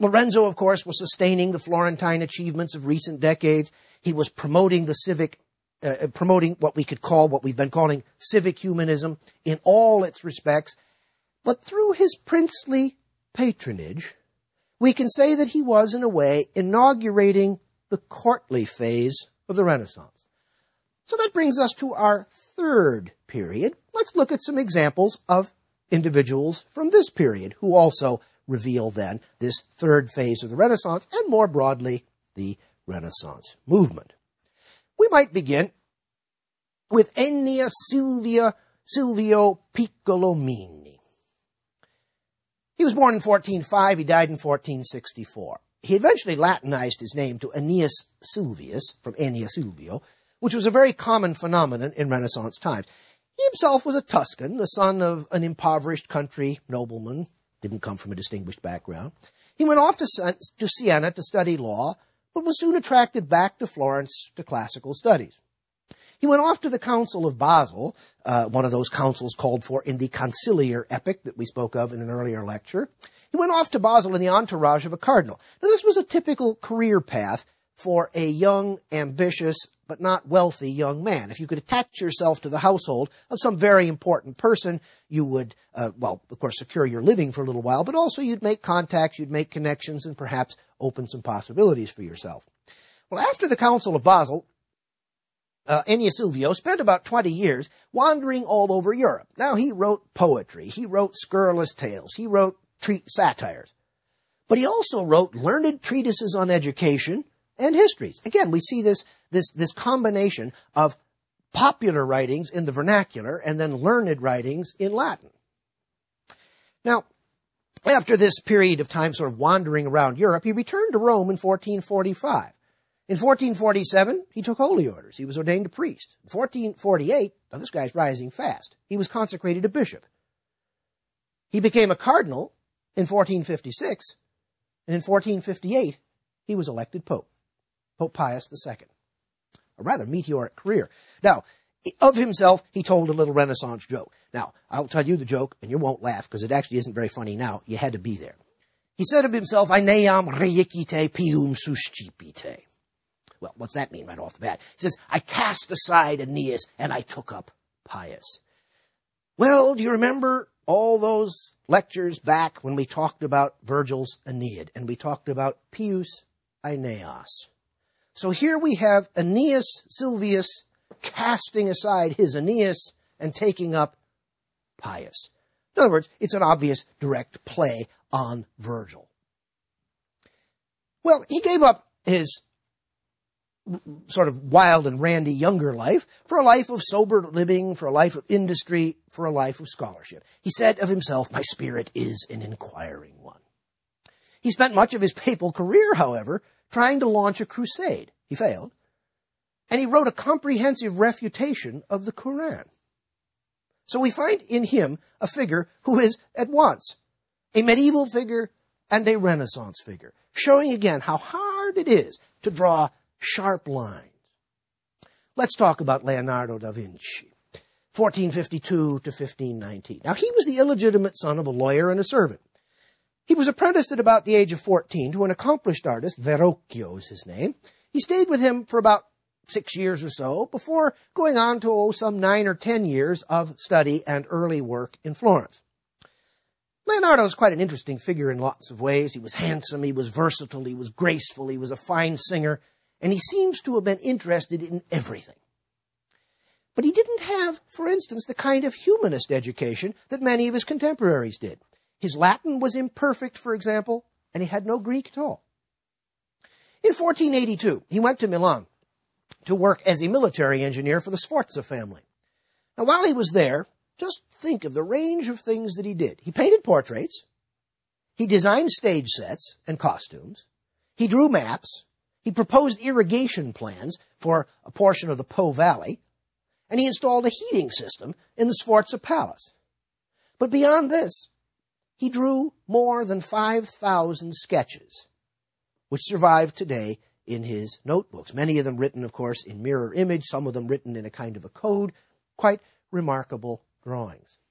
Lorenzo, of course, was sustaining the Florentine achievements of recent decades. He was promoting promoting what we've been calling civic humanism in all its respects. But through his princely patronage, we can say that he was, in a way, inaugurating the courtly phase of the Renaissance. So that brings us to our third period. Let's look at some examples of individuals from this period who also reveal then this third phase of the Renaissance and more broadly the Renaissance movement. We might begin with Ennio Silvio Piccolomini. He was born in 1405, he died in 1464. He eventually Latinized his name to Aeneas Silvius, from Ennio Silvio, which was a very common phenomenon in Renaissance times. He himself was a Tuscan, the son of an impoverished country nobleman, didn't come from a distinguished background. He went off to Siena to study law, but was soon attracted back to Florence to classical studies. He went off to the Council of Basel, one of those councils called for in the conciliar epic that we spoke of in an earlier lecture. He went off to Basel in the entourage of a cardinal. Now, this was a typical career path for a young, ambitious, but not wealthy young man. If you could attach yourself to the household of some very important person, you would, of course, secure your living for a little while, but also you'd make contacts, you'd make connections, and perhaps open some possibilities for yourself. Well, after the Council of Basel, Ennio Silvio spent about 20 years wandering all over Europe. Now, he wrote poetry, he wrote scurrilous tales, he wrote satires, but he also wrote learned treatises on education and histories. Again, we see this combination of popular writings in the vernacular and then learned writings in Latin. Now, after this period of time sort of wandering around Europe, he returned to Rome in 1445. In 1447, he took holy orders. He was ordained a priest. In 1448, now this guy's rising fast, he was consecrated a bishop. He became a cardinal in 1456, and in 1458, he was elected pope, Pope Pius II. A rather meteoric career. Now, of himself, he told a little Renaissance joke. Now, I'll tell you the joke, and you won't laugh, because it actually isn't very funny now. You had to be there. He said of himself, Aeneam reicite pium suscipite. Well, what's that mean right off the bat? He says, I cast aside Aeneas, and I took up Pius. Well, do you remember all those lectures back when we talked about Virgil's Aeneid, and we talked about Pius Aeneas? So here we have Aeneas Silvius casting aside his Aeneas and taking up Pius. In other words, it's an obvious direct play on Virgil. Well, he gave up his sort of wild and randy younger life for a life of sober living, for a life of industry, for a life of scholarship. He said of himself, my spirit is an inquiring one. He spent much of his papal career, however, trying to launch a crusade. He failed. And he wrote a comprehensive refutation of the Quran. So we find in him a figure who is at once a medieval figure and a Renaissance figure, showing again how hard it is to draw sharp lines. Let's talk about Leonardo da Vinci, 1452 to 1519. Now, he was the illegitimate son of a lawyer and a servant. He was apprenticed at about the age of 14 to an accomplished artist, Verrocchio is his name. He stayed with him for about 6 years or so before going on to some 9 or 10 years of study and early work in Florence. Leonardo is quite an interesting figure in lots of ways. He was handsome, he was versatile, he was graceful, he was a fine singer, and he seems to have been interested in everything. But he didn't have, for instance, the kind of humanist education that many of his contemporaries did. His Latin was imperfect, for example, and he had no Greek at all. In 1482, he went to Milan to work as a military engineer for the Sforza family. Now, while he was there, just think of the range of things that he did. He painted portraits, he designed stage sets and costumes, he drew maps, he proposed irrigation plans for a portion of the Po Valley, and he installed a heating system in the Sforza Palace. But beyond this, he drew more than 5,000 sketches, which survive today in his notebooks, many of them written, of course, in mirror image, some of them written in a kind of a code, quite remarkable drawings.